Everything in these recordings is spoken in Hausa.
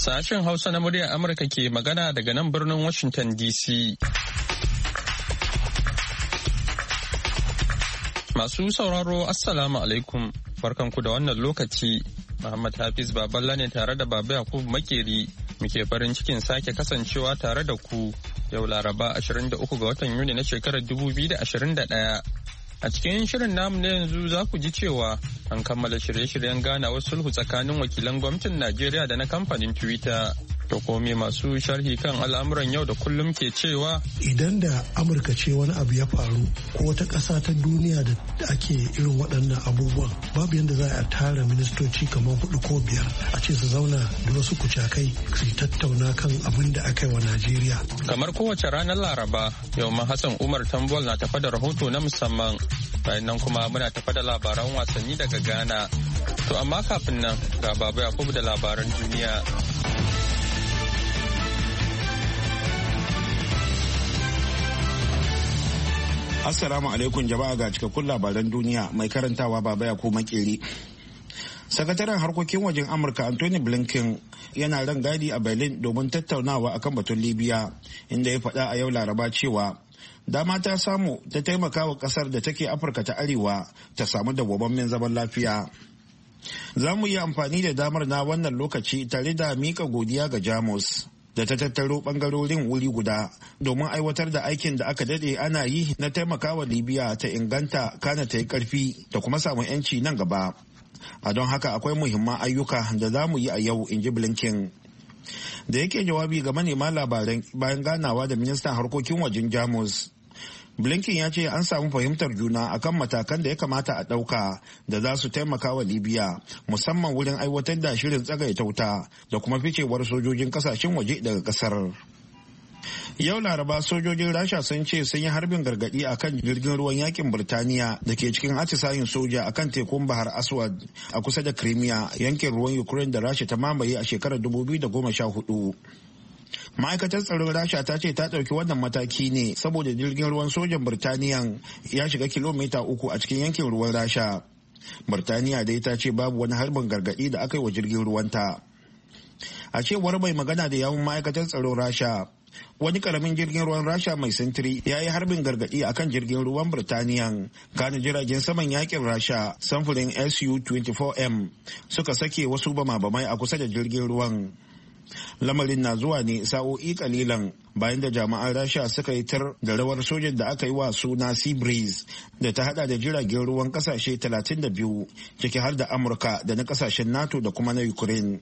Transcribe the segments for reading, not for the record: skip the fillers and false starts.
Sashen Hausa na muryar Amurka ke magana daga nan birnin Washington DC. Masu sauraro Assalamu alaikum, barkanku da wannan lokaci. Muhammad Hafiz Baballa ne tare da Baba Yakubu Makeri muke farin cikin sake kasancewa tare da ku yau Laraba 23 ga watan Yuni na shekarar 2021. A cikin shirin namu na yanzu za ku ji cewa an kammala shirye-shiryen ganawar sulhu tsakanin wakilan gwamnatin Najeriya da na kamfanin Twitter. To kome masu sharhi kan al'amuran yau da kullum ke cewa idan da Amurka ce wani abu ya faru ko wata ƙasa ta duniya da ake irin waɗannan abubuwan babu yadda za a tara ministoci kamar 4 ko 5 a ce su zauna da wasu kucakai su tattauna kan abin da aka yi wa Najeriya. Kamar kowace ranar Laraba yau ma Hassan Umar Tambol na tafa da rahoto na musamman bayan nan kuma muna tafa da labaran wasanni daga Ghana. To amma kafin nan ga Baba Yakubu da labaran duniya. Assalamu alaikum jama'a ga cikakkun labaran duniya mai karantawa Baba Yakubu Makeri. Sakataren harkokin wajen Amurka Anthony Blinken yana ran gadi a Berlin domin tattaunawa akan batun Libya, inda ya faɗa a yau Laraba cewa dama ta samu ta taimaka wa ƙasar da take Afirka ta Arewa ta samu dawwammamin zaman lafiya. Za mu yi amfani da damar na wannan lokaci tare da mika godiya ga Jamus da ta tattaro bangarorin wuri guda domin aiwatar da aikin da aka dade ana yi na taimakawa Libya ta inganta kana ta yi karfi da kuma samun 'yanci nan gaba. A don haka akwai muhimman ayyuka da za mu yi a yau, in ji Blinken. Da yake jawabi ga manema labaran bayan ganawa da ministan harkokin wajen Jamus, Blinken ya ce an samu fahimtar juna akan matakan da ya kamata a ɗauka da za su taimaka wa Libya, musamman wurin aiwatar da shirin tsagaita wuta da kuma ficewar sojojin kasashen waje daga kasar. Yau Laraba sojojin Rasha sun ce sun yi harbin gargadi akan jirgin ruwan yakin Birtaniya da ke cikin atisayin soja akan tekun Bahar Aswad a kusa da Crimea, yankin ruwan Ukraine da Rasha ta mamaye a shekarar 2014. Ma'aikatar tsaron Rasha ta ce ta ɗauki wannan mataki ne saboda jirgin ruwan sojan Birtaniya ya shiga kilomita 3 a cikin yankin ruwan Rasha. Birtaniya dai ta ce babu wani harbin gargaɗi da aka yi wa jirgin ruwanta. A cewar mai magana da yawun ma'aikatar tsaron Rasha, wani karamin jirgin ruwan Rasha mai sintiri ya yi harbin gargaɗi akan jirgin ruwan Birtaniya. Kana jiragen saman yakin Rasha samfurin Su-24M suka sake wasu bama-bamai a kusa da jirgin ruwan. Lamarin na zuwa ne sa'o'i kalilan bayan da jami'an Rasha suka yi tar da rawar sojan da aka yi wa suna Sea Breeze da ta hada da jiragen ruwan kasashe 32 ciki har da Amurka da na kasashen NATO da kuma na Ukraine.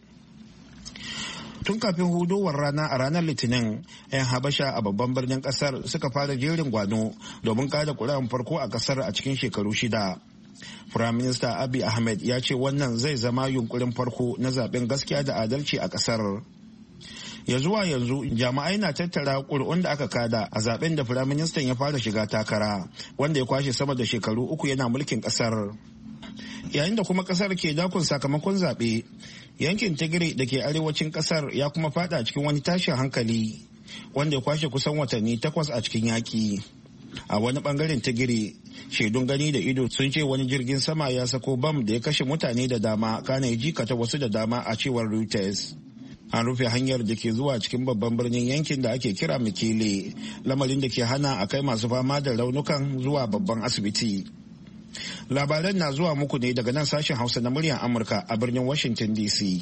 Tun kafin hudowar rana a ranar Litinin, 'yan Habasha a babban birnin kasar suka fara jerin gwano domin kada kuri'an farko a kasar a cikin shekaru 6. Firaminista Abiy Ahmed ya ce wannan zai zama yunkurin farko na zaben gaskiya da adalci a kasar. Ya zuwa yanzu jami'ai na tattara ƙuri'un da aka kada a zaben da firaministan ya fara shiga takara, wanda ya kwashe sama da shekaru 3 yana mulkin kasar. Yayin da kuma kasar ke dakon sakamakon zaɓe, yankin Tigray da ke arewacin kasar ya kuma fada cikin wani tashin hankali wanda ya kwashe kusan watanni 8 a cikin yaki. A wani bangaren Tigray, shaidun gani da ido sun ce wani jirgin sama ya sako bam da ya kashe mutane da dama kana ya jikata wasu da dama a cewar Reuters. An rufe hanyar da ke zuwa cikin babban birnin yankin da ake kira Mekele, lamarin da ke hana a kai masu fama da raunukan zuwa babban asibiti. Labaran na zuwa muku ne daga nan sashen Hausa na muryar Amurka a birnin Washington DC.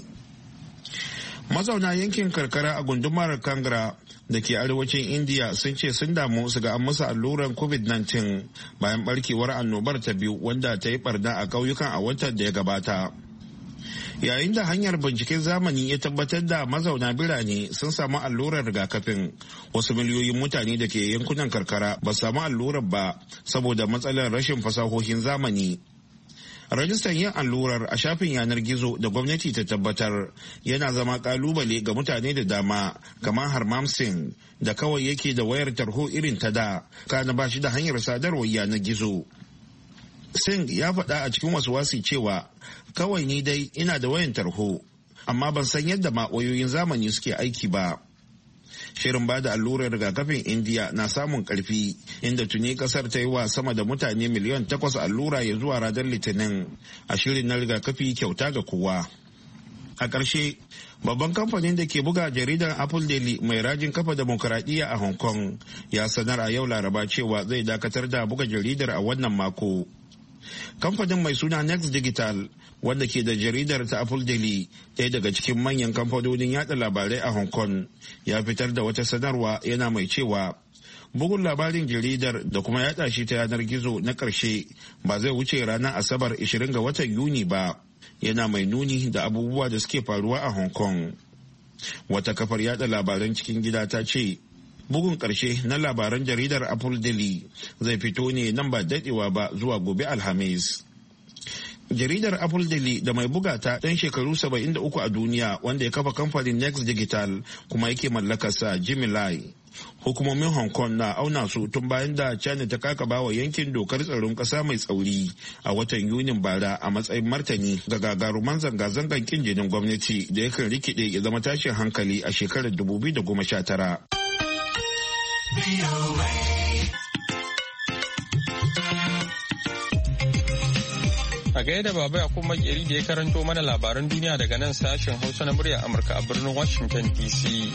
Mazauna yankin karkara a gundumar Kangra da ke arewacin India sun ce sun damu su ga an musu allurar COVID-19 bayan barkewar annobar ta biyu wanda ta yi barna a ƙauyukan a watan da ya gabata. Yayin da hanyar binciken zamani ya tabbatar da mazauna birane sun samu allurar rigakafin, wasu miliyoyin mutane da ke yankunan karkara ba samu allurar ba saboda matsalar rashin fasahohin zamani. Rajistan yin allurar a shafin yanar gizo da gwamnati ta tabbatar yana zama kalubale ga mutane da dama, kamar Harmam Singh da kawai yake da wayar tarho irin ta da, kana ba shi da hanyar sadarwar yanar gizo. Singh ya faɗa a cikin wasu wasi cewa kawai ni dai ina da wayan tarho, amma ban san yadda wayoyin zamani suke aiki ba. Shirin bada allurar rigakafin India na samun karfi, inda tuni kasar ta yi wa sama da mutane miliyan 8 allura ya zuwa ranar Litinin a shirin na rigakafi kyauta ga kowa. A ƙarshe, babban kamfanin da ke buga jaridar Apple Daily mai rajin kafa demokuraɗiyya a Hong Kong ya sanar a yau Laraba cewa zai dakatar da buga jaridar a wannan mako. Kamfanin mai suna Next Digital, wanda ke da jaridar ta Apple Daily, ɗaya daga cikin manyan kamfanonin yada labarai a Hong Kong, ya fitar da wata sanarwa yana mai cewa bugun labarin jaridar da kuma yada shi ta yanar gizo na ƙarshe ba zai wuce ranar Asabar 20 ga watan Yuni ba. Yana mai nuni da abubuwa da suke faruwa a Hong Kong. Wata kafar yada labaran cikin gida ta ce bugun ƙarshe na labaran jaridar Apple Daily zai fito ne nan ba daɗewa ba zuwa gobe Alhamis. Jaridar Apple Daily da mai buga ta ɗan shekaru 73 a duniya wanda ya kafa kamfanin Next Digital kuma yake mallakarsa Jimmy Lai. Hukumomin Hong Kong na auna su tun bayan da China ta kakaba wa yankin dokar tsaron ƙasa mai tsauri a watan Yunin bara a matsayin martani ga gagaruman zanga-zangar kin jinin gwamnati da yakan rikide ya zama tashin hankali a shekarar 2019. A gaida Baba Yakubu Makeri da ya karanto mana labaran duniya daga nan sashen Hausa na murya Amurka a birnin Washington DC.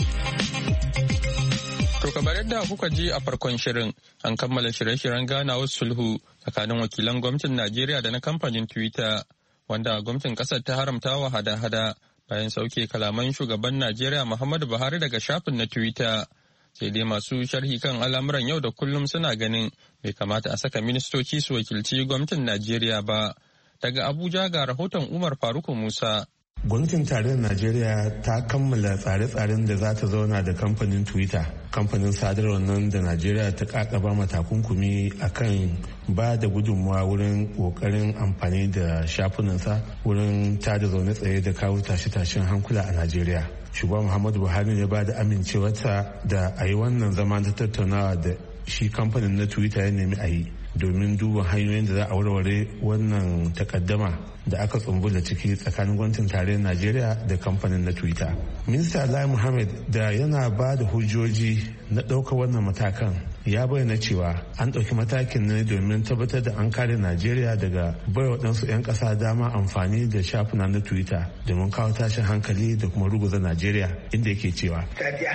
To kamar yadda kuka ji a farkon shirin, an kammala shirye-shiryen ganawar sulhu tsakanin wakilan gwamnatin Najeriya da na kamfanin Twitter, wanda gwamnatin kasar ta haramta wa hada-hada bayan sauke kalaman shugaban Najeriya Muhammadu Buhari daga shafin na Twitter. Sai dai masu sharhi kan al'amuran yau da kullum suna ganin bai kamata a saka ministoci su wakilci gwamnatin Najeriya ba. Daga Abuja ga rahoton Umar Faruku Musa. Gwamnatin tarayyar Najeriya ta kammala tsare-tsaren da za ta zauna da kamfanin Twitter, kamfanin sadarwar nan da Najeriya ta kakaba matakunkumi akan ba da gudunmawa wurin kokarin amfani da shafinansa wurin tada zaune tsaye da kawo tashe-tashen hankula a Najeriya. Shugaban Muhammadu Buhari ne ba da amincewarsa da a yi wannan zama ta tattaunawa da shi kamfanin na Twitter ya nemi a yi domin duba hanyoyin da za a warware wannan takaddama da aka tsumbula ciki tsakanin gwamnatin tarayyar Najeriya da kamfanin na Twitter. Minista Lai Muhammad da yana ba da hujjoji na ɗaukar wannan matakan ya bayyana cewa an ɗauki matakin ne domin tabbatar da an kare Najeriya daga bai waɗansu 'yan ƙasa dama amfani da shafuna na Twitter domin kawo tashin hankali da kuma ruguza Najeriya, inda yake cewa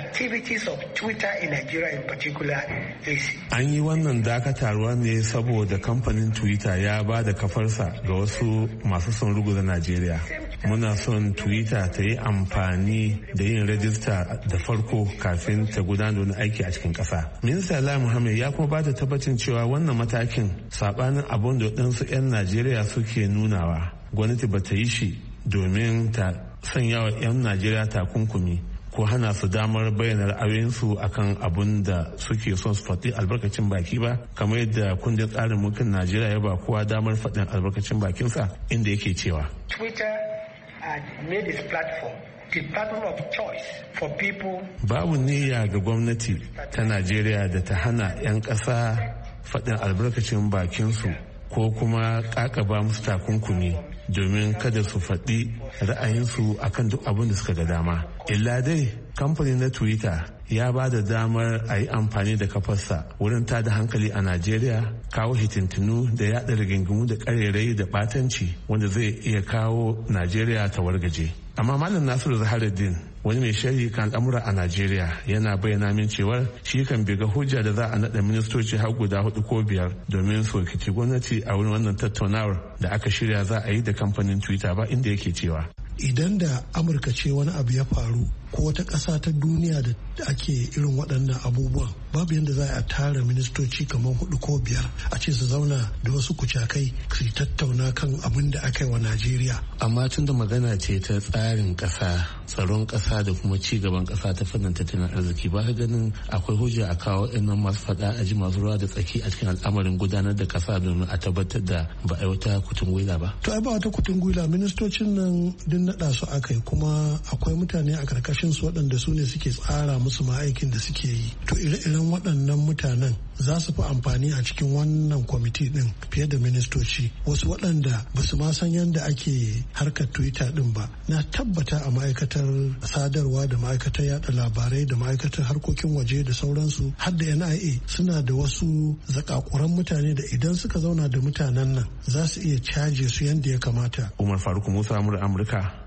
an yi wannan dakatarwa ne saboda kamfanin Twitter ya ba da kafarsa ga wasu masu son ruguza Najeriya. Muna son Twitter ta yi amfani da yin rajista da farko kafin ta gudanar da wani aiki a cikin ƙasa. Minista Lai Muhammad ya kuma ba da tabbacin cewa wannan matakin saɓanin abin da waɗansu 'yan Najeriya suke nunawa. Gwamnati ba ta yi shi domin ta sanya wa 'yan Najeriya takunkumi ko hana su damar bayyana ra'ayoyinsu akan abun da suke son su faɗi albarkacin baki ba, kamar yadda kundin tsarin mulkin Najeriya ya ba kowa damar faɗin albarkacin bakinsa, inda yake cewa Twitter had made its platform the platform of choice for people. Babu niyya ga gwamnati ta Najeriya da ta hana 'yan ƙasa faɗin albarkacin bakinsu ko kuma ƙaƙaba musu takunkumi domin kada su faɗi ra'ayinsu akan duk abin da suka ga dama. Illa dai kamfanin na Twitter ya ba da damar a yi amfani da kafarsa wurin tada hankali a Najeriya, kawo hitintinu da yaɗa rigingimu da ƙarerai da ɓatanci wanda zai iya kawo Najeriya ta wargaje. Amma Malam Nasiru Zaharuddin, wani mai sharhi kan al'amura a Najeriya, yana bayyana min cewar shi kan biga hujja da za a naɗa ministoci har guda 4 ko 5 domin su rikici gwamnati a wurin wannan tattaunawar da aka shirya za a yi da kamfanin Twitter ba, inda yake cewa idan da Amurka ce wani abu ya faru ko wata ƙasa ta duniya da ake irin waɗannan abubuwan, babu yadda za a tara ministoci kamar 4 ko 5 a ce su zauna da wasu kucakai su tattauna kan abin da aka yi wa Najeriya. Amma tun da magana ce ta tsarin ƙasa, tsaron ƙasa da kuma ci gaban ƙasa ta fannin tattalin arziki, ba ka ganin akwai hujja a kawo ɗannan masu faɗa a ji masu ruwa da tsaki a cikin al'amarin gudanar da ƙasa domin a tabbatar da ba a yi wata kutun gwila ba? To ai ba wata kutun gwila, ministocin nan din naɗa su aka yi, kuma akwai mutane a karkashin su waɗanda su ne suke tsara musu ma aikin da suke yi. To ire-iren waɗannan mutanen za su fi amfani a cikin wannan kwamiti din fiye da ministoci, wasu waɗanda ba su ma san yadda ake harkar Twitter din ba. Na tabbata a ma'aikatar sadarwa da ma'aikatar yada labarai da ma'aikatar harkokin waje da sauransu har da NIA suna da wasu zakakuran mutane da idan suka zauna da mutanen nan za su iya caje su yadda ya kamata. Umar Faruk Musa, Amurka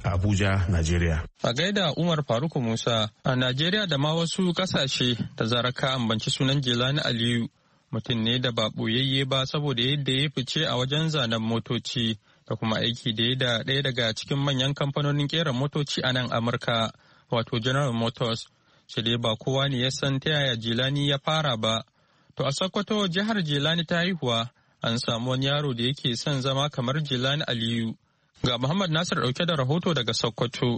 a Abuja, Najeriya. A gaida Umar Faruk Musa, a Najeriya da ma wasu kasashe da zarar ka ambanci sunan Jelani Aliyu, mutum ne da ba ɓoyayye ba saboda yadda ya fice a wajen zanen motoci da kuma aiki da ya da ɗaya daga cikin manyan kamfanonin ƙera motoci a nan Amurka, wato General Motors. Sai dai ba kowa ne ya san ta yaya Jelani ya fara ba. To a Sokoto, jihar Jelani ta haihuwa, an samu wani yaro da yake son zama kamar Jelani Aliyu. Ga Muhammad Nasir ɗauke da rahoto daga Sokoto.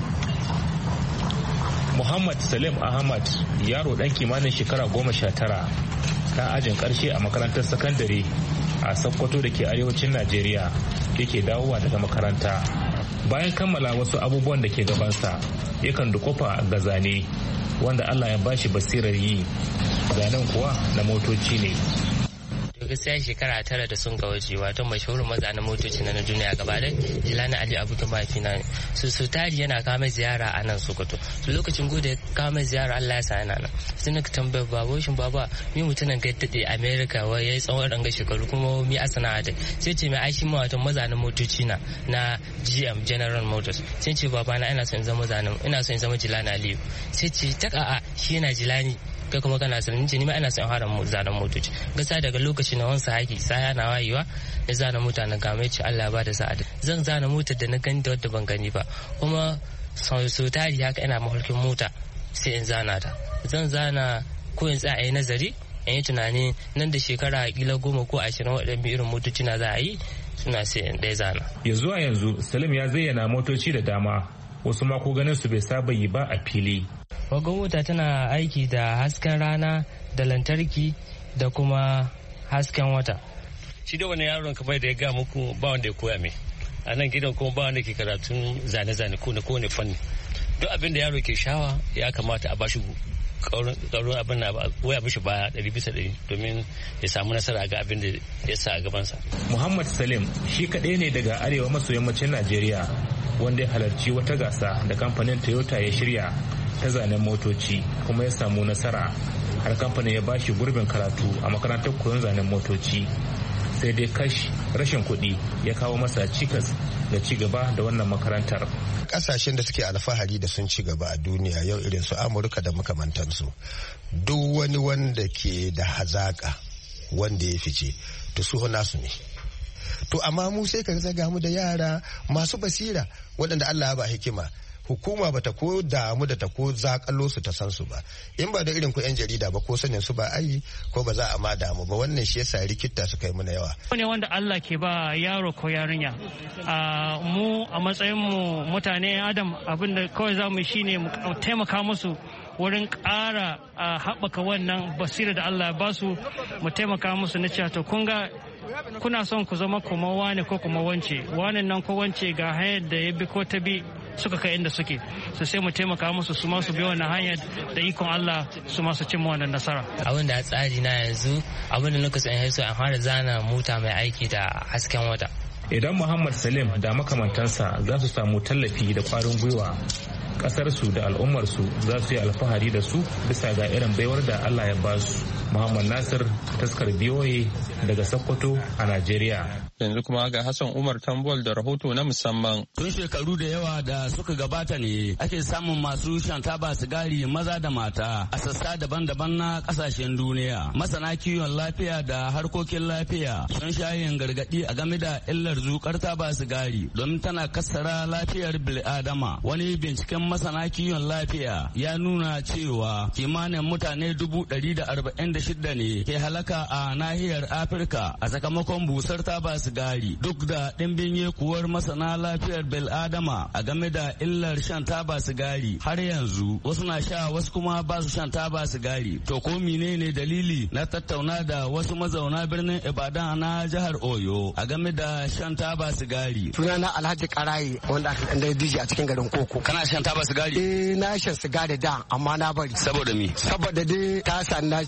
Muhammad Salim Ahmad, yaro ɗan kimanin shekara 19, ɗan ajin ƙarshe a makarantar sakandare a Sokoto da ke arewacin Najeriya, yake dawowa daga makaranta. Bayan kammala wasu abubuwan da ke gabansa, yakan dukufa ga zane, wanda Allah ya bashi basirar yi. Zanen kuwa na motoci ne. Gaskiya shekara 9 da sun ga waje, wato mashahurin mazanin motoci na duniya gaba da Jelani Ali Abubakar Bafina ne. Su tari yana kawo ziyara a nan Sokoto. Su lokacin gode kawo ziyara Allah ya sa yana nan. Sai na tambayar baba, shin baba mi mutumin ga dade America wai yayi tsawon ranga shekaru kuma mi a sana'a da. Sai ce mai aishi ma wato mazanin motoci na GM General Motors. Sai ce baba na ina son in zama Jelani Ali. Sai ce ta shi yana Jelani. Kai kuma kana sanin ce ni ma ina son haran zanen motoci. Gasa daga lokacin na wansa haki sai na wayewa da zana mota na game ce Allah ba da sa'ada. Zan zana motar da na gani da wadda ban gani ba. Kuma sau tari haka ina mafarkin mota sai in zana ta. Zan zana ko in tsaya yi nazari in yi tunani nan da shekara kila 10 ko 20 waɗanda irin motoci na za a yi suna sai in ɗaya zana. Yanzu Salim ya zayyana motoci da dama, wasu ma ko ganin su bai saba yi ba a fili. Wagon mota tana aiki da hasken rana da lantarki da kuma hasken wata. Shi da wani yaron kamar da ya ga muku ba wanda ya koya mai. A nan gidan kuma ba wanda ke karatun zane-zane ko na kowane fanni. Duk abin da yaro ke shawa ya kamata a bashi ƙaurin abin na waya mishi baya 100% domin ya samu nasara ga abin da ya sa a gabansa. Muhammad Salim shi kaɗai ne daga arewa maso yammacin Najeriya wanda ya halarci wata gasa da kamfanin Toyota ya shirya ta zanen motoci kuma ya samu nasara, har kamfanin ya bashi gurbin karatu a makarantar koyon zanen motoci. Sai dai rashin kuɗi ya kawo masa cikas da ci gaba da wannan makarantar. Kasashen da suke alfahari da sun ci gaba a duniya yau irin su Amurka da makamantansu, duk wani wanda ke da hazaka wanda ya fice to su nasu ne. To amma mu sai ka zaga mu da yara masu basira waɗanda Allah ya ba hikima. Hukuma bata ko damu da ta ko zakalo su ta san su ba, in ba da irin ku yan jarida ba ko sanin su ba ayi ko ba za a ma damu ba. Wannan shi yasa rikita suka yi mana yawa. Ne wanda Allah ke ba yaro ko yarinya. Mu a matsayin mu mutane Adam abinda kawai za mu shine mu taimaka musu wurin ƙara haɓaka wannan basira da Allah ya ba su, mu taimaka musu na cewa to kun ga kuna son ku zama kuma wane ko kuma wance, wane nan ko wance ga hanyar da ya bi ko ta bi suka kai inda suke, so sai mu taimaka musu su ma su bi wannan hanyar da ikon Allah su ma su cimma wannan nasara. Abin da tsari na yanzu abin da lokacin ya so an fara zana mota mai aiki da hasken wata. Idan Muhammad Salim da makamantansa za su samu tallafi da kwarin gwiwa, kasarsu da al'ummarsu za su yi alfahari da su bisa ga irin baiwar da Allah ya ba su. Muhammad Nasir, taskar BOA daga Sokoto a Najeriya. Yanzu kuma ga Hassan Umar Tambol da rahoto na musamman. Tun shekaru da yawa da suka gabata ne ake samun masu shan taba sigari maza da mata a sassa daban-daban na kasashen duniya. Masana kiwon lafiya da harkokin lafiya sun sha yin gargadi a game da illar zukar taba sigari don tana kassara lafiyar bil'adama. Wani binciken masana kiwon lafiya ya nuna cewa kimanin mutane 146 ne ke halaka a nahiyar Afirka a sakamakon busar taba sigari, duk da ɗimbin yekuwar masana lafiyar bil'adama a game da illar shan taba sigari. Har yanzu wasu na sha wasu kuma ba su shan taba sigari. To ko menene dalili? Na tattauna da wasu mazauna birnin Ibadan na jihar Oyo a game da shan taba sigari. Sunana Alhaji Karaye wanda aka dan DJ a cikin garin Koko. Kana shan taba sigari? Na shan sigari da amma na bari. Saboda me? Saboda dai ta sanna ciwo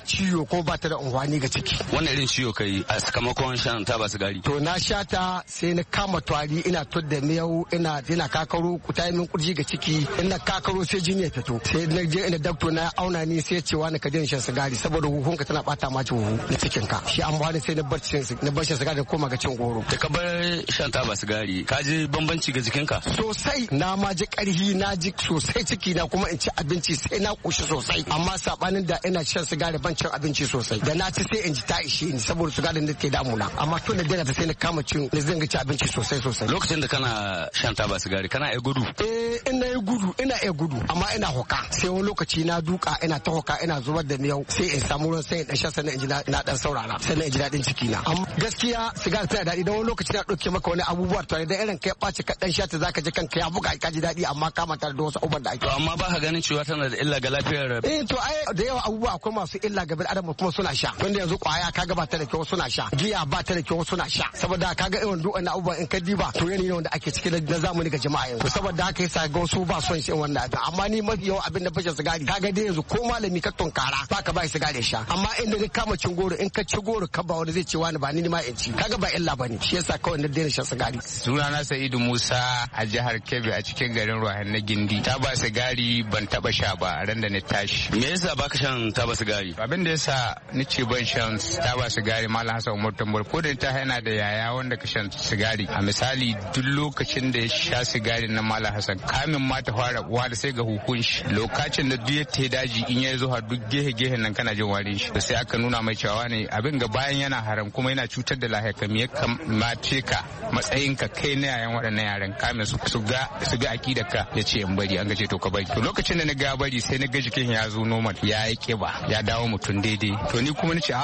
ciwo ko ba ta da unhwani ga ciki. Wannan irin ciwo kai a sakamakon shan taba sigari? To na sha ta sai na kama twari ina tudda miyau ina kakaro ta yi min kurji ga ciki ina kakaro sai jini ya fito sai na je ina dakto na auna ni sai cewa na ka daina shan sigari saboda huhunka tana bata ma ci huhu na cikin ka shi an bani sai na bar shan sigari da koma ga cin goro. Da ka bar shan taba sigari ka ji bambanci ga jikinka? Sosai na ma ji karhi na ji sosai ciki na kuma in ci abinci sai na kushi sosai amma sabanin da ina shan sigari ban cin abinci sosai da na ci sai in ji ta ishe ni saboda sigarin da ke damuna amma tun da daina ta sai na kama cin na zanga ci abinci sosai. Lokacin da kana shan taba sigari kana iya gudu? Ina iya gudu amma ina hoka sai wani lokaci na duka ina ta hoka ina zubar da miyau sai in samu ruwan sai in dan sha sannan in ji na dan saurara sannan in ji dadin ciki na. Amma gaskiya sigari tana daɗi don wani lokaci na ɗauke maka wani abubuwa to da irin kai ɓaci ka dan sha ta zaka ji kanka ya buga ka ji daɗi amma ka manta da wasu abubuwan da ake. Amma ba ka ganin cewa tana da illa ga lafiyar? To ai da yawa abubuwa akwai masu illa ga bil adam kuma suna sha wanda yanzu kwaya kaga ba ta da kyau suna sha giya ba ta da kyau suna sha saboda kaga irin duk wannan abubuwan in ka diba to yanayi ne wanda ake ciki na zamani ga jama'a yanzu saboda haka yasa ga wasu ba son shi wannan abin amma ni mafi yawan abin da fashin sigari kaga dai yanzu ko malami ka tunkara ba ka ba sigari sha amma inda ka kama cin goro in ka ci goro ka ba wanda zai ce wani ba ni ma in ci kaga ba illa bane shi yasa kawai na daina shan sigari. Sunana Sa'idu Musa a jihar Kebbi a cikin garin Ruwan na Gindi. Taba sigari ban taba sha ba ran da na tashi. Me yasa baka shan taba sigari? Abin da yasa ni ce ban shan taba sigari Malam Hassan Umar Tambol ko da ta yana da yaya wanda ka shan sigari a misali duk lokacin da ya sha sigari na Malam Hassan kamin ma ta fara wada sai ga hukun shi lokacin da duk ta daji in ya zo har duk gehe nan kana jin warin shi sai aka nuna mai cewa ne abin ga bayan yana haram kuma yana cutar da lahiyar ka me ya kamace ka matsayin ka kai na yayan waɗannan yaran kamin su ga akidar ka ya ce in bari an ga ce to ka bari to lokacin da na ga bari sai na ga jikin ya zo normal ya yi kiba ya dawo mutum daidai to ni kuma ni ce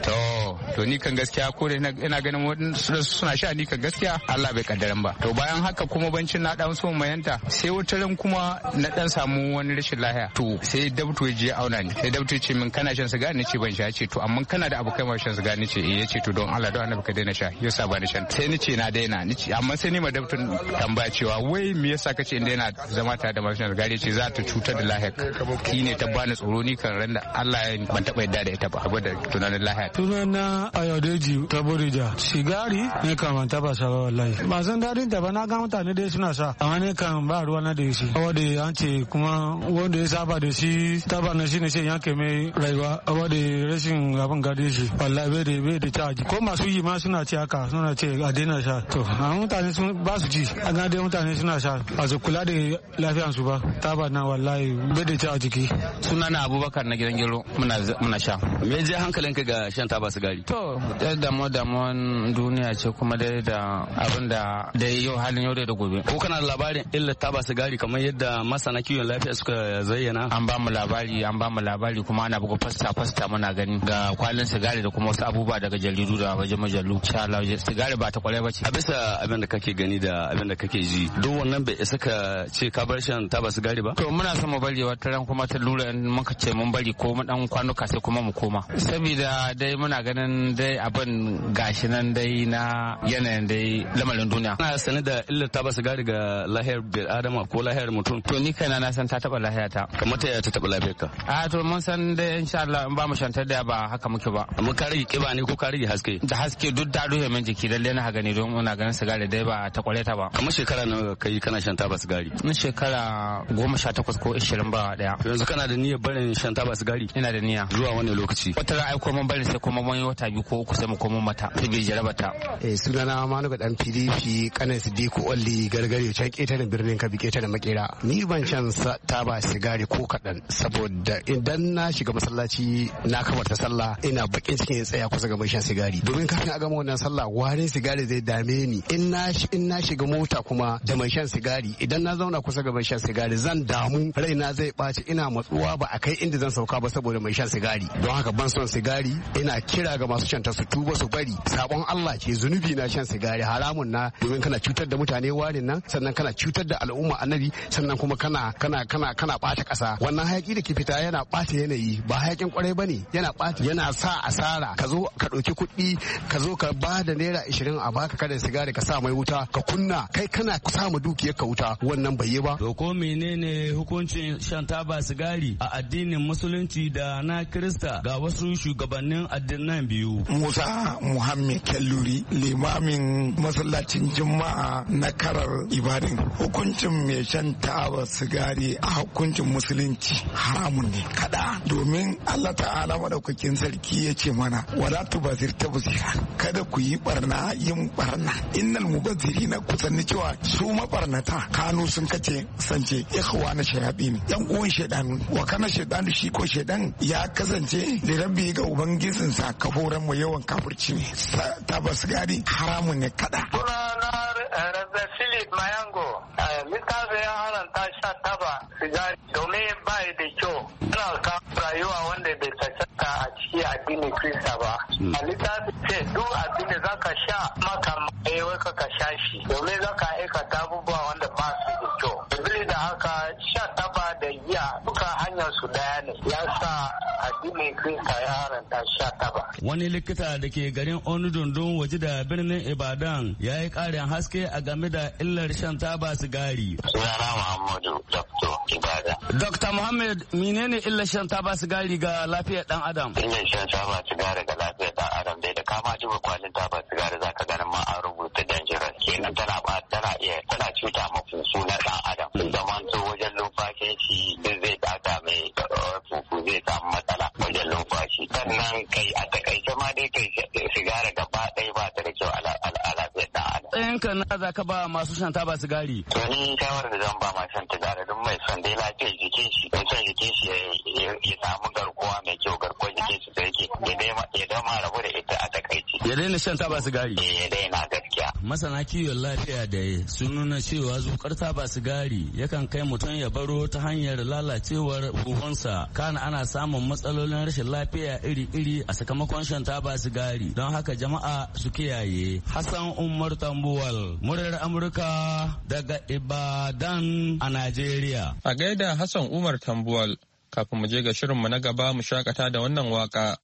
to ni kan gaskiya ko da ina ganin waɗansu suna sha ni kan gaskiya Allah bai kaddaran ba to bayan haka kuma bancin na dan so mayanta sai wata ran kuma na dan samu wani rashin lahiya to sai dabto ya je auna ni sai dabto ya ce min kana shan sigari nace ban sha ce to amma kana da abokai ma shan sigari nace yace to don Allah don Annabi ka daina sha yasa ba ni shan sai nace na daina nace amma sai ni ma dabto tambaya cewa wai me yasa kace in daina zama tare da masu shan sigari ce za ta cutar da lahiyar ki ne ta bani tsoro ni kan ran da Allah ya ban taba yadda da ita ba saboda tunanin lahiya tunana Ayodeji ta Borija sigari ne kan taba sa wallahi ba san dadin ta ba na ga mutane dai suna sa amma ne kan ba ruwa na da shi wanda an ce kuma wanda ya saba da shi taba na shi ne sai yanke mai rayuwa wanda rashin abin gade shi wallahi bai da caji ko masu yi ma suna ce haka suna ce a daina sha to amma mutane sun ba su ji a ga dai mutane suna sha a su kula da lafiyar su ba taba na wallahi bai da ca a jiki. Sunana Abubakar na gidan gero muna sha. Me je hankalinka ga shan taba sigari? To damuwan duniya ce kuma dai da abin da yau halin yau da gobe. Ko kana da labarin illar taba sigari kamar yadda masana kiwon lafiya suka zayyana? An ba mu labari kuma ana buga fasta muna gani ga kwalin sigari da kuma wasu abubuwa daga jaridu da wajen majallu. Insha Allah sigari ba ta kware ba ce. A bisa abin da kake gani da abin da kake ji duk wannan bai isa ka ce ka bar shan taba sigari ba? To muna son mu bari wata ran kuma ta lura in muka ce mun bari ko mu dan kwanuka sai kuma mu koma. Saboda dai muna ganin dai abin gashi nan dai na yanayin dai lamarin duniya. Ana sani da illar taba sigari ga lahiyar bil adama ko lahiyar mutum? To ni kaina na san ta taba lahiyata. Kamar ta ta taba lafiyar ka? To mun san dai insha Allah in ba mu shantar da ba haka muke ba. Amma ka rage kiba ne ko ka rage haske? Da haske duk da ruhe min jiki lalle na gani don muna ganin sigari dai ba ta kware ta ba. Kamar shekara nawa kai kana shan taba sigari? Ni shekara 18 ko 20 ba daya. Yanzu kana da niyyar barin shan taba sigari? Ina da niyya. Zuwa wani lokaci? Wata ra'ayi ko mun bari sai kuma mun yi wata 2 ko 3 sai mu koma mata. Sai bai jaraba ta. Sunana Manuka dan PDP kanan Sidiku Olli gargare can ketaren birnin Kabi ketaren Makera. Ni ban shan taba sigari ko kadan saboda idan na shiga masallaci na kamarta sallah ina bakin cikin tsaya kusa ga mai shan sigari. Domin kafin a gama wannan sallah warin sigari zai dame ni. In na shiga mota kuma da mai shan sigari idan na zauna kusa ga mai shan sigari zan damu raina zai ɓaci ina matsuwa ba a kai inda zan sauka ba saboda mai shan sigari. Don haka ban son sigari ina kira ga masu shanta su tuba su bari sabon Allah ce zunubi na shan sigari haramun na domin kana cutar da mutane warin nan sannan kana cutar da al'umma annabi sannan kuma kana ɓata ƙasa. Wannan hayaki da ke fita yana ɓata yanayi, ba hayakin kwarai bane, yana sa asara. Ka zo ka ɗauki kuɗi, ka zo ka ba da naira 20 a baka kada sigari ka sa mai wuta ka kunna, kai kana sa ma dukiyar ka wuta, wannan bai yi ba. To ko menene hukuncin shan taba sigari a addinin musulunci da na Kirista ga wasu shugabannin addinan biyu? Musa Muhammad Kelluri, limamin masallacin Juma'a na Karar Ibadan. Hukuncin mai shan taba sigari a hukuncin musulunci haramun ne kada, domin Allah ta'ala madaukakin sarki ya ce mana wala tubazir tabzira, kada ku yi barna yin barna. Innal mubazzirina, kusanni cewa su mabarnata kanu sun kace sance ikhwana shayatin, yan uwan shedanu. Wa kana shedanu, shi ko shedan ya kasance da rabbi ga ubangijinsa kafuran mu yawan kafirci ne. Taba sigari haramun ne kada. Rabbi Philip Mayango, littafin ya haranta sha taba sigari domin bai da kyau, ana kawo rayuwa wanda bai cancanta a ciki addinin Kirista ba. A littafi ce duk abin da zaka sha maka wai ka sha shi, domin zaka aikata abubuwa wanda ba su da kyau. Sabili da haka sha taba da giya duka hanyar su daya ne, ya sa addinin Kirista ya haranta sha taba. Wani likita da ke garin Onudundun waje da birnin Ibadan ya yi ƙarin haske a game da illar shan taba sigari. Sunana Muhammadu Dr. Ibadan. Dr. Muhammad, menene illar shan taba sigari ga lafiyar dan adam? Illar shan taba sigari ga lafiyar dan adam dai da kama jiba kwalin taba sigari zaka ganin ma an rubuta dangerous, kenan tana cuta ma fufu na dan adam. Zaman to wajen lumfashin shi zai bata mai fufu, zai samu matsala wajen lumfashi. Sannan kai a takaice ma dai kai sigari gaba ɗaya ba ta da kyau a lafiyar dan adam. Tsayinka na za ka ba masu shan taba sigari? To ni shawarar da zan ba masu shan sigari duk mai son dai lafiyar jikin shi, mai son jikin shi ya samu garkuwa mai kyau, garkuwar jikin shi sai ya dama rabu da ita a takaici. Ya daina shan taba sigari? Ya daina gaskiya. Masana kiwon lafiya da sun nuna cewa zukar taba sigari yakan kai mutum ya baro ta hanyar lalacewar huhunsa, kana ana samun matsalolin rashin lafiya iri-iri a sakamakon shan taba sigari. Don haka jama'a su kiyaye. Hassan Umar Tambuwal, muryar Amurka daga Ibadan a Najeriya. A gaida Hassan Umar Tambuwal, kafin mu je ga shirinmu na gaba mu shakata da wannan waka.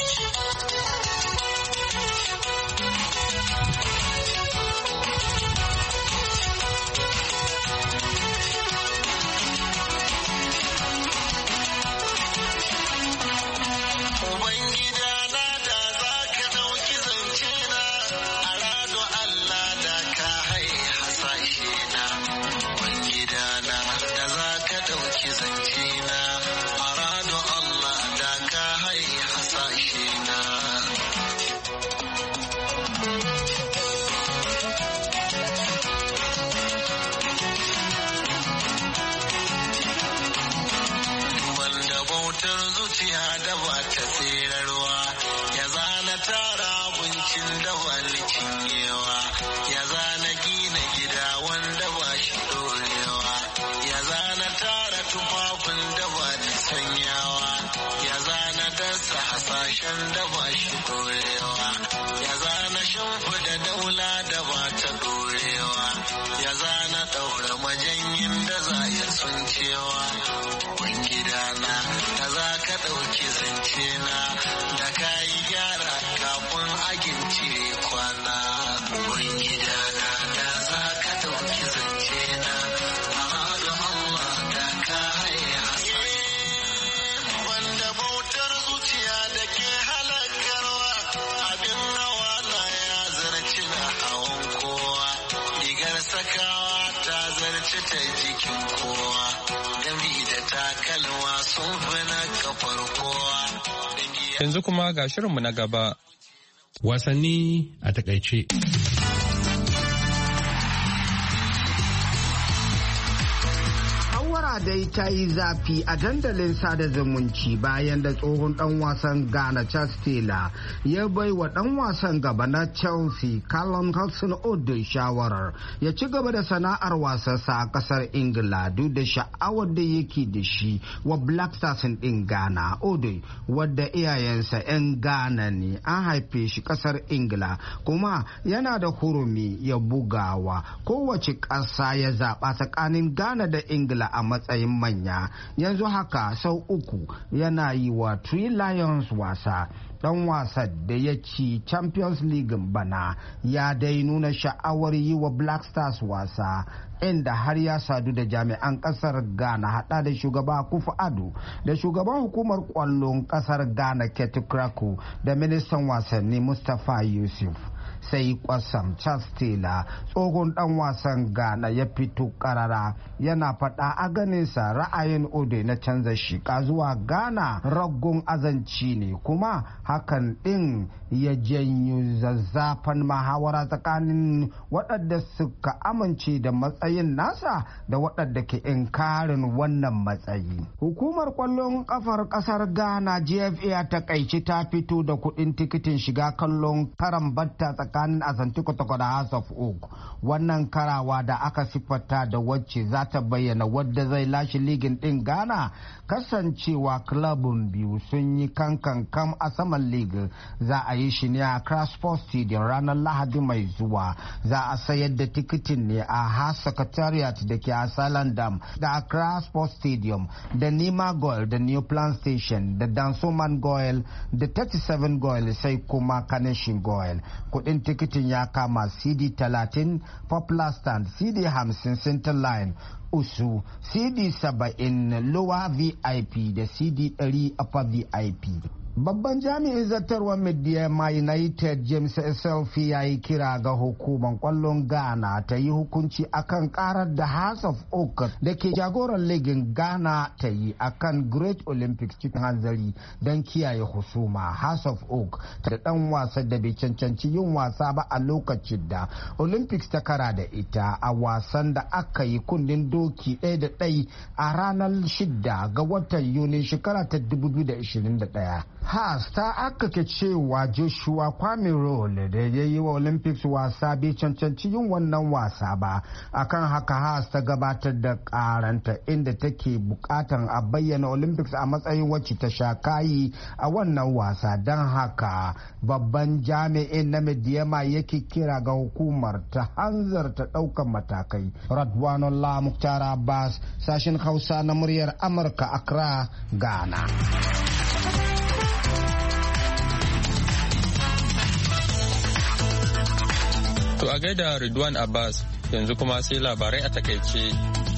Yanzu kuma ga shirinmu na gaba. Wasanni a takaice. Muhawara dai ta yi zafi a dandalin sada zumunci bayan da tsohon dan wasan Ghana Charles Taylor ya bai wa dan wasan gaba na Chelsea Callum Hudson-Odoi shawarar ya ci gaba da sana'ar wasarsa a kasar Ingila duk da sha'awar da yake da shi wa Black Stars din Ghana. Odoi wadda iyayensa 'yan Ghana ne, an haife shi kasar Ingila kuma yana da hurumi ya bugawa kowace ƙasa ya zaɓa tsakanin Ghana da Ingila a matsayin manya. Yanzu haka sau 3 yana yi wa Three Lions wasa. Dan wasan da ya ci Champions League bana ya dai nuna sha'awar yi wa Black Stars wasa, inda har ya sadu da jami'an kasar Ghana hada da shugaba Akufo-Addo da shugaban hukumar kwallon kasar Ghana Ketu Kraku da ministan wasanni Mustapha Yusuf. Sai kwasam Charles Taylor tsohon dan wasan Ghana ya fito karara yana faɗa a ganinsa ra'ayin Odoi na canza shika zuwa Ghana raggon azanci ne, kuma hakan ɗin ya janyo zazzafan muhawara tsakanin waɗanda suka amince da matsayin nasa da waɗanda ke inkarin wannan matsayi. Hukumar kwallon kafar ƙasar Ghana GFA ta takaici ta fito da kuɗin tikitin shiga kallon karan batta tsakanin Asante Kotoko da House of Oak. Wannan karawa da aka siffata da wacce za ta bayyana wadda zai lashe ligin ɗin Ghana, kasancewa klabun biyu sun yi kankan a saman ligin. Za a yi shi ne a Accra Sports Stadium ranar Lahadi mai zuwa. Za a sayar da tikitin ne a House Secretariat da ke a Silent Dam da Accra Sports Stadium da Nima Goil da New Plan Station da Dansoman Goil da 37 Goil sai kuma Kanashin Goil. Kudin tikitin ya kama CD 30 Popular Stand, CD 50 Center Line, Usu, CD 70 Lower VIP da CD 100 Upper VIP. Babban jami'in zartarwar Midiyama United James Selfie ya yi kira ga hukumar kwallon Ghana ta yi hukunci akan karar da House of Oak da ke jagoran ligin Ghana ta yi akan Great Olympics cikin hanzari don kiyaye husuma. House of Oak ta dan wasa da bai cancanci yin wasa ba a lokacin da Olympics ta kara da ita a wasan da aka yi kundin doki 1-1 a ranar 6 ga watan Yuni shekara ta 2021. Haas ta akake cewa Joshua Kwame Rolle da ya yi wa Olympics wasa bai cancanci yin wannan wasa ba. Akan haka Haas ta gabatar da karanta inda take bukatan a bayyana Olympics a matsayin wacce ta sha kayi a wannan wasa. Don haka babban jami'in na Midiyama yake kira ga hukumar ta hanzarta daukan matakai. Radwanullah Mukhtar Abbas, sashen Hausa na muryar Amurka, Accra, Ghana. To a gaida Ridwan Abbas, yanzu kuma sai labarai a takaice.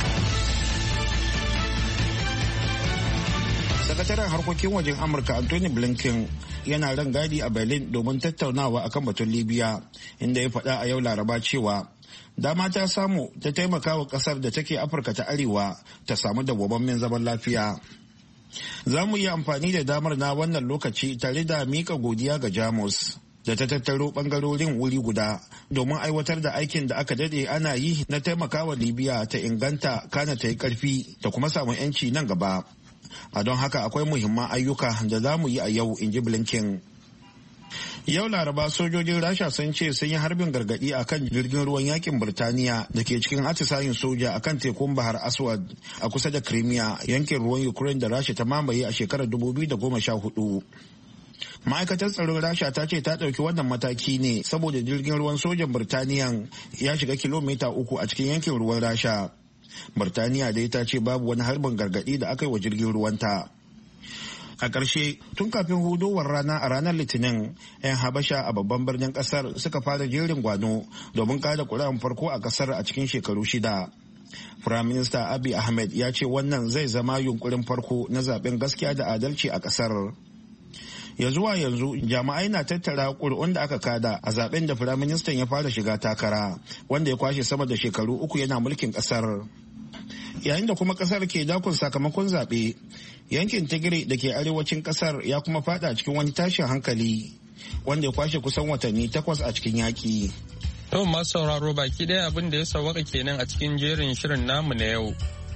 Sakataren harkokin wajen Amurka Anthony Blinken yana ran gadi a Berlin domin tattaunawa akan batun Libya, inda ya faɗa a yau Laraba cewa dama ta samu ta taimaka wa ƙasar da take Afirka ta Arewa ta samu dawwammamen zaman lafiya. Za mu yi amfani da damar na wannan lokaci tare da mika godiya ga Jamus da ta tattaro bangarorin wuri guda domin aiwatar da aikin da aka dade ana yi na taimakawa Libya ta inganta kana ta yi karfi ta kuma samu 'yanci nan gaba. A don haka akwai muhimman ayyuka da za mu yi a yau, in ji Blinken. Yau Laraba sojojin Rasha sun ce sun yi harbin gargadi a kan jirgin ruwan yakin Birtaniya da ke cikin atisayin soja a kan tekun Bahar Aswad a kusa da Crimea, yankin ruwan Ukraine da Rasha ta mamaye a shekarar 2014. Ma'aikatar tsaron Rasha ta ce ta ɗauki wannan mataki ne saboda jirgin ruwan sojan Birtaniya ya shiga kilomita 3 a cikin yankin ruwan Rasha. Birtaniya dai ta ce babu wani harbin gargadi da aka yi wa jirgin ruwanta. A ƙarshe, tun kafin hudowar rana a ranar Litinin, 'yan Habasha a babban birnin ƙasar suka fara jerin gwano domin kada ƙuri'an farko a ƙasar a cikin shekaru 6. Firaminista Abiy Ahmed ya ce wannan zai zama yunkurin farko na zaben gaskiya da adalci a ƙasar. Ya zuwa yanzu jami'ai na tattara ƙuri'un da aka kada a zaben da firaministan ya fara shiga takara, wanda ya kwashe sama da shekaru 3 yana mulkin ƙasar. Yayin da kuma kasar ke dakon sakamakon zaɓe, yankin Tigray da ke arewacin kasar ya kuma fada cikin wani tashin hankali wanda ya kwashe kusan watanni 8 a cikin yaƙi. To masu sauraro baki ɗaya abin da ya sawaka kenan a cikin jerin shirin namu na yau.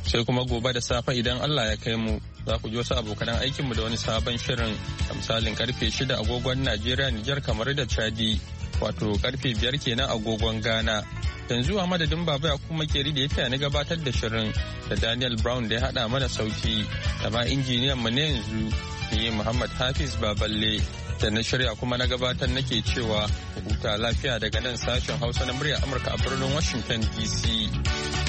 sai kuma gobe da safe idan Allah ya kai mu za ku ji wasu abokanan aikinmu da wani sabon shirin a misalin karfe 6 agogon Najeriya, Nijar, kamar da Chadi, wato karfe 5 kenan agogon Ghana. Yanzu a madadin Baba ya kuma Makeri da ya taya ni gabatar da shirin da Daniel Brown da ya haɗa mana sauti da ma injiniyan mu ne yanzu ni Muhammad Hafiz Baballe da na shirya kuma na gabatar nake cewa huta lafiya daga nan sashen Hausa na murya Amurka a birnin Washington DC.